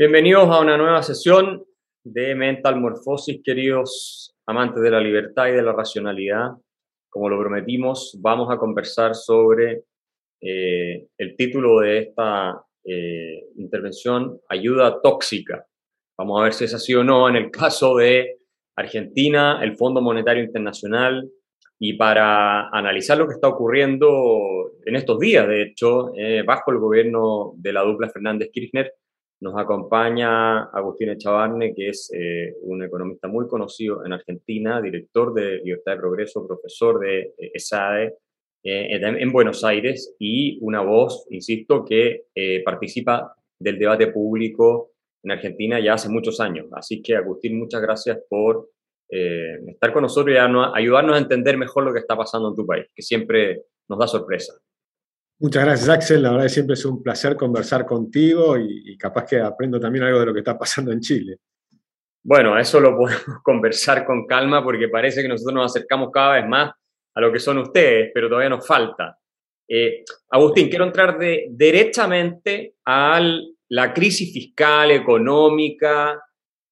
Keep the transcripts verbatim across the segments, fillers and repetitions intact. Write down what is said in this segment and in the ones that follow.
Bienvenidos a una nueva sesión de Mental Morphosis, queridos amantes de la libertad y de la racionalidad. Como lo prometimos, vamos a conversar sobre eh, el título de esta eh, intervención, ayuda tóxica. Vamos a ver si es así o no en el caso de Argentina, el Fondo Monetario Internacional, y para analizar lo que está ocurriendo en estos días, de hecho, eh, bajo el gobierno de la dupla Fernández-Kirchner, nos acompaña Agustín Echavarne, que es eh, un economista muy conocido en Argentina, director de Libertad de Progreso, profesor de eh, ESADE eh, en, en Buenos Aires y una voz, insisto, que eh, participa del debate público en Argentina ya hace muchos años. Así que, Agustín, muchas gracias por eh, estar con nosotros y ayudarnos a entender mejor lo que está pasando en tu país, que siempre nos da sorpresa. Muchas gracias, Axel. La verdad es que siempre es un placer conversar contigo y, y capaz que aprendo también algo de lo que está pasando en Chile. Bueno, eso lo podemos conversar con calma porque parece que nosotros nos acercamos cada vez más a lo que son ustedes, pero todavía nos falta. Eh, Agustín, quiero entrar de, derechamente a la crisis fiscal, económica,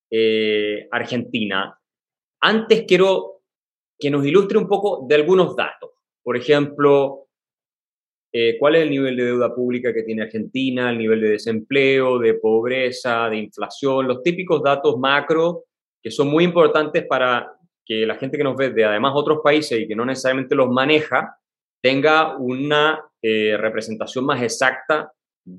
eh, argentina. Antes quiero que nos ilustre un poco de algunos datos. Por ejemplo, eh, ¿cuál es el nivel de deuda pública que tiene Argentina, el nivel de desempleo, de pobreza, de inflación, los típicos datos macro que son muy importantes para que la gente que nos ve de además otros países y que no necesariamente los maneja, tenga una eh, representación más exacta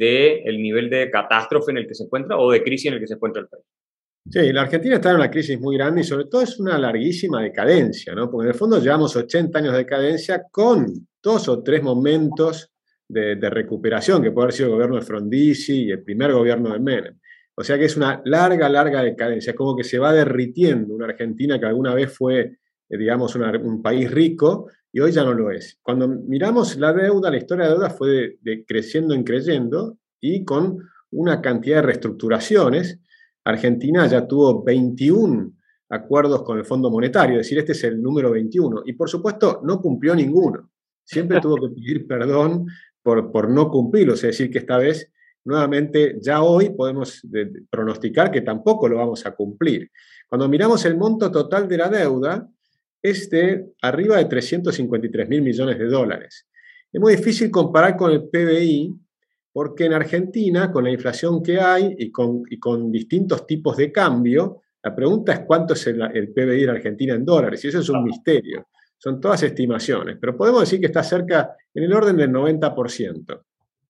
del nivel de catástrofe en el que se encuentra o de crisis en el que se encuentra el país? Sí, la Argentina está en una crisis muy grande y sobre todo es una larguísima decadencia, ¿no? Porque en el fondo llevamos ochenta años de decadencia con dos o tres momentos de, de recuperación, que puede haber sido el gobierno de Frondizi y el primer gobierno de Menem. O sea que es una larga, larga decadencia, es como que se va derritiendo una Argentina que alguna vez fue, eh, digamos, una, un país rico y hoy ya no lo es. Cuando miramos la deuda, la historia de deuda fue de, de creciendo en creyendo y con una cantidad de reestructuraciones. Argentina ya tuvo veintiún acuerdos con el Fondo Monetario, es decir, este es el número veintiuno, y por supuesto no cumplió ninguno. Siempre tuvo que pedir perdón por, por no cumplirlo, es decir, que esta vez, nuevamente, ya hoy podemos de, de, pronosticar que tampoco lo vamos a cumplir. Cuando miramos el monto total de la deuda, es de arriba de trescientos cincuenta y tres mil millones de dólares. Es muy difícil comparar con el P B I, porque en Argentina, con la inflación que hay y con, y con distintos tipos de cambio, la pregunta es cuánto es el, el P B I de Argentina en dólares, y eso es un misterio. Son todas estimaciones, pero podemos decir que está cerca, en el orden del noventa por ciento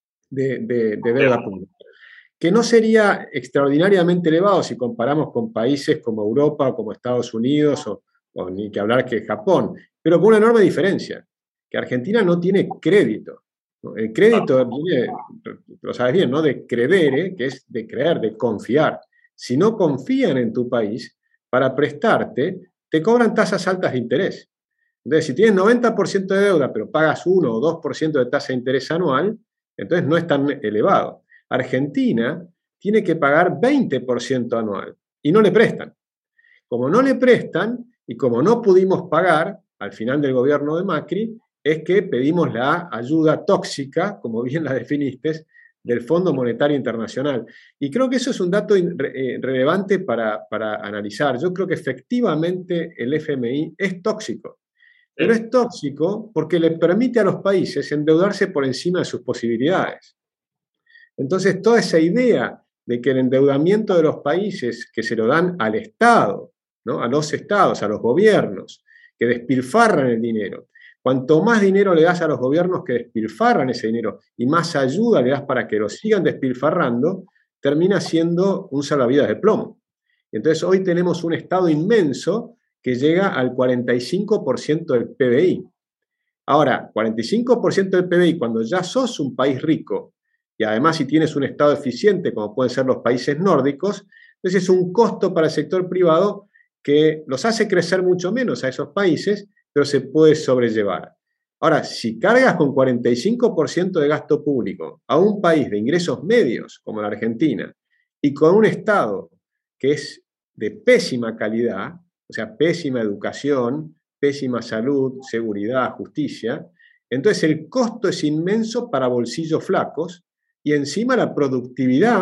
de, de, de deuda pública, que no sería extraordinariamente elevado si comparamos con países como Europa o como Estados Unidos, o, o ni que hablar que Japón, pero con una enorme diferencia, que Argentina no tiene crédito. El crédito viene, lo sabes bien, ¿no? De credere, que es de creer, de confiar. Si no confían en tu país, para prestarte, te cobran tasas altas de interés. Entonces, si tienes noventa por ciento de deuda, pero pagas uno o dos por ciento de tasa de interés anual, entonces no es tan elevado. Argentina tiene que pagar veinte por ciento anual y no le prestan. Como no le prestan y como no pudimos pagar al final del gobierno de Macri, es que pedimos la ayuda tóxica, como bien la definiste, del Fondo Monetario Internacional. Y creo que eso es un dato re relevante para, para analizar. Yo creo que efectivamente el F M I es tóxico, pero es tóxico porque le permite a los países endeudarse por encima de sus posibilidades. Entonces, toda esa idea de que el endeudamiento de los países que se lo dan al Estado, ¿no? A los estados, a los gobiernos, que despilfarran el dinero, cuanto más dinero le das a los gobiernos que despilfarran ese dinero y más ayuda le das para que lo sigan despilfarrando, termina siendo un salvavidas de plomo. Entonces hoy tenemos un Estado inmenso que llega al cuarenta y cinco por ciento del P B I. Ahora, cuarenta y cinco por ciento del P B I, cuando ya sos un país rico, y además si tienes un Estado eficiente, como pueden ser los países nórdicos, entonces es un costo para el sector privado que los hace crecer mucho menos a esos países, pero se puede sobrellevar. Ahora, si cargas con cuarenta y cinco por ciento de gasto público a un país de ingresos medios, como la Argentina, y con un Estado que es de pésima calidad, o sea, pésima educación, pésima salud, seguridad, justicia, entonces el costo es inmenso para bolsillos flacos y encima la productividad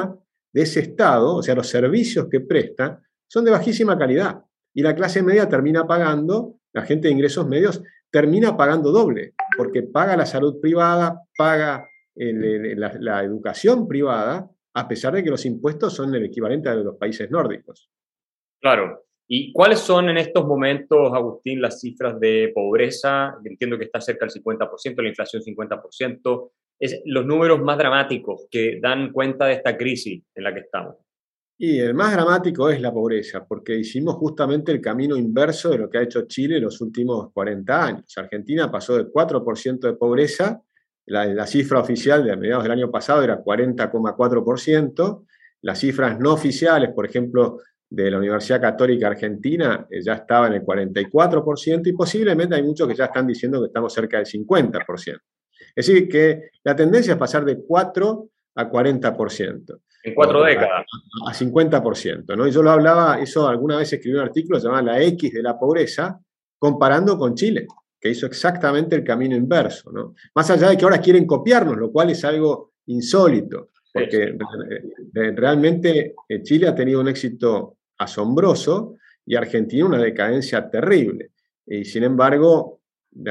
de ese Estado, o sea, los servicios que presta, son de bajísima calidad. Y la clase media termina pagando, la gente de ingresos medios termina pagando doble, porque paga la salud privada, paga el, el, la, la educación privada, a pesar de que los impuestos son el equivalente a los países nórdicos. Claro. ¿Y cuáles son en estos momentos, Agustín, las cifras de pobreza? Entiendo que está cerca del cincuenta por ciento, la inflación cincuenta por ciento. Es los números más dramáticos que dan cuenta de esta crisis en la que estamos. Y el más dramático es la pobreza, porque hicimos justamente el camino inverso de lo que ha hecho Chile en los últimos cuarenta años. Argentina pasó del cuatro por ciento de pobreza, la, la cifra oficial de a mediados del año pasado era cuarenta coma cuatro por ciento, las cifras no oficiales, por ejemplo, de la Universidad Católica Argentina, eh, ya estaba en el cuarenta y cuatro por ciento y posiblemente hay muchos que ya están diciendo que estamos cerca del cincuenta por ciento. Es decir, que la tendencia es pasar de cuatro a cuarenta por ciento. En cuatro décadas. A, a cincuenta por ciento, ¿no? Y yo lo hablaba, eso alguna vez escribí un artículo llamado La X de la pobreza, comparando con Chile, que hizo exactamente el camino inverso, ¿no? Más allá de que ahora quieren copiarnos, lo cual es algo insólito, porque realmente Chile ha tenido un éxito asombroso y Argentina una decadencia terrible. Y sin embargo,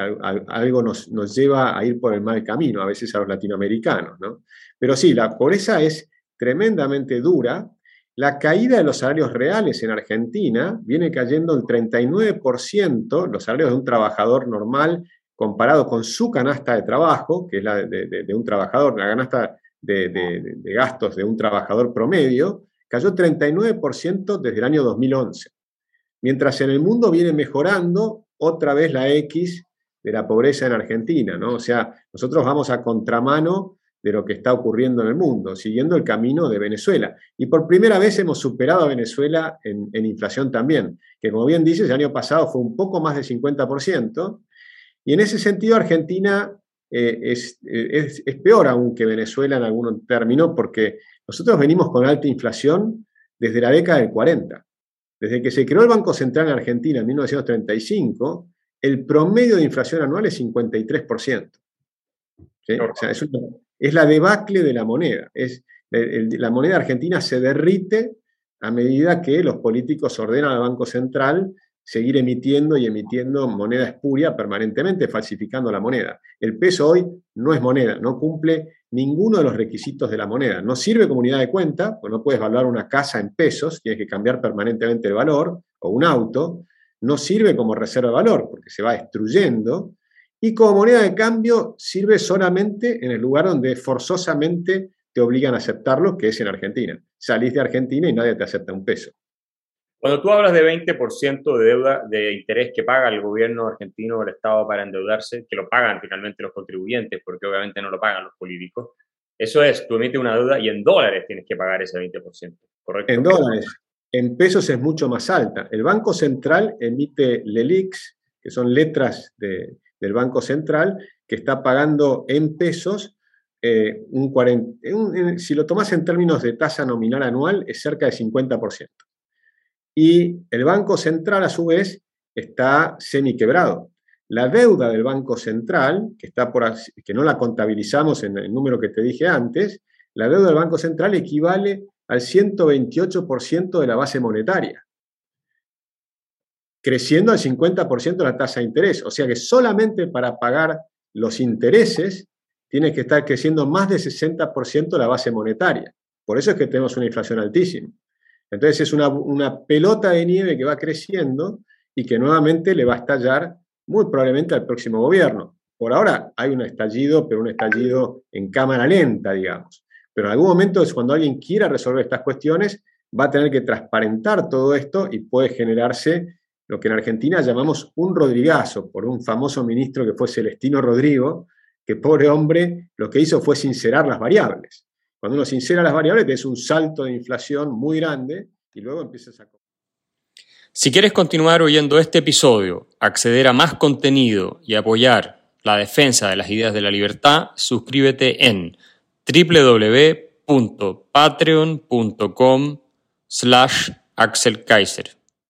algo nos, nos lleva a ir por el mal camino, a veces a los latinoamericanos, ¿no? Pero sí, la pobreza es tremendamente dura. La caída de los salarios reales en Argentina viene cayendo el treinta y nueve por ciento, los salarios de un trabajador normal comparado con su canasta de trabajo, que es la de, de, de un trabajador, la canasta de, de, de gastos de un trabajador promedio, cayó treinta y nueve por ciento desde el año dos mil once. Mientras en el mundo viene mejorando otra vez la X de la pobreza en Argentina, ¿no? O sea, nosotros vamos a contramano de lo que está ocurriendo en el mundo, siguiendo el camino de Venezuela. Y por primera vez hemos superado a Venezuela en, en inflación también, que como bien dices, el año pasado fue un poco más del cincuenta por ciento, y en ese sentido Argentina eh, es, es, es peor aún que Venezuela en algún término, porque nosotros venimos con alta inflación desde la década del cuarenta. Desde que se creó el Banco Central en Argentina en mil novecientos treinta y cinco, el promedio de inflación anual es cincuenta y tres por ciento. ¿Sí? O sea, es, una, es la debacle de la moneda. Es, el, la moneda argentina se derrite a medida que los políticos ordenan al Banco Central seguir emitiendo y emitiendo moneda espuria permanentemente, falsificando la moneda. El peso hoy no es moneda, no cumple ninguno de los requisitos de la moneda. No sirve como unidad de cuenta, pues no puedes valorar una casa en pesos, tienes que cambiar permanentemente el valor, o un auto. No sirve como reserva de valor, porque se va destruyendo. Y como moneda de cambio sirve solamente en el lugar donde forzosamente te obligan a aceptarlo, que es en Argentina. Salís de Argentina y nadie te acepta un peso. Cuando tú hablas de veinte por ciento de deuda, de interés que paga el gobierno argentino o el Estado para endeudarse, que lo pagan finalmente los contribuyentes, porque obviamente no lo pagan los políticos, eso es, tú emites una deuda y en dólares tienes que pagar ese veinte por ciento, ¿correcto? En dólares. En pesos es mucho más alta. El Banco Central emite LELIQs, que son letras de, del Banco Central, que está pagando en pesos, eh, un cuarenta, un, si lo tomás en términos de tasa nominal anual, es cerca del cincuenta por ciento. Y el Banco Central, a su vez, está semiquebrado. La deuda del Banco Central, que, está por, que no la contabilizamos en el número que te dije antes, la deuda del Banco Central equivale al ciento veintiocho por ciento de la base monetaria, creciendo al cincuenta por ciento de la tasa de interés. O sea que solamente para pagar los intereses tiene que estar creciendo más del sesenta por ciento de la base monetaria. Por eso es que tenemos una inflación altísima. Entonces es una, una pelota de nieve que va creciendo y que nuevamente le va a estallar muy probablemente al próximo gobierno. Por ahora hay un estallido, pero un estallido en cámara lenta, digamos. Pero en algún momento es cuando alguien quiera resolver estas cuestiones, va a tener que transparentar todo esto y puede generarse lo que en Argentina llamamos un Rodrigazo, por un famoso ministro que fue Celestino Rodrigo, que pobre hombre lo que hizo fue sincerar las variables. Cuando uno sincera las variables, es un salto de inflación muy grande y luego empiezas a... Si quieres continuar oyendo este episodio, acceder a más contenido y apoyar la defensa de las ideas de la libertad, suscríbete en doble u doble u doble u punto patreon punto com slash Axel Kaiser.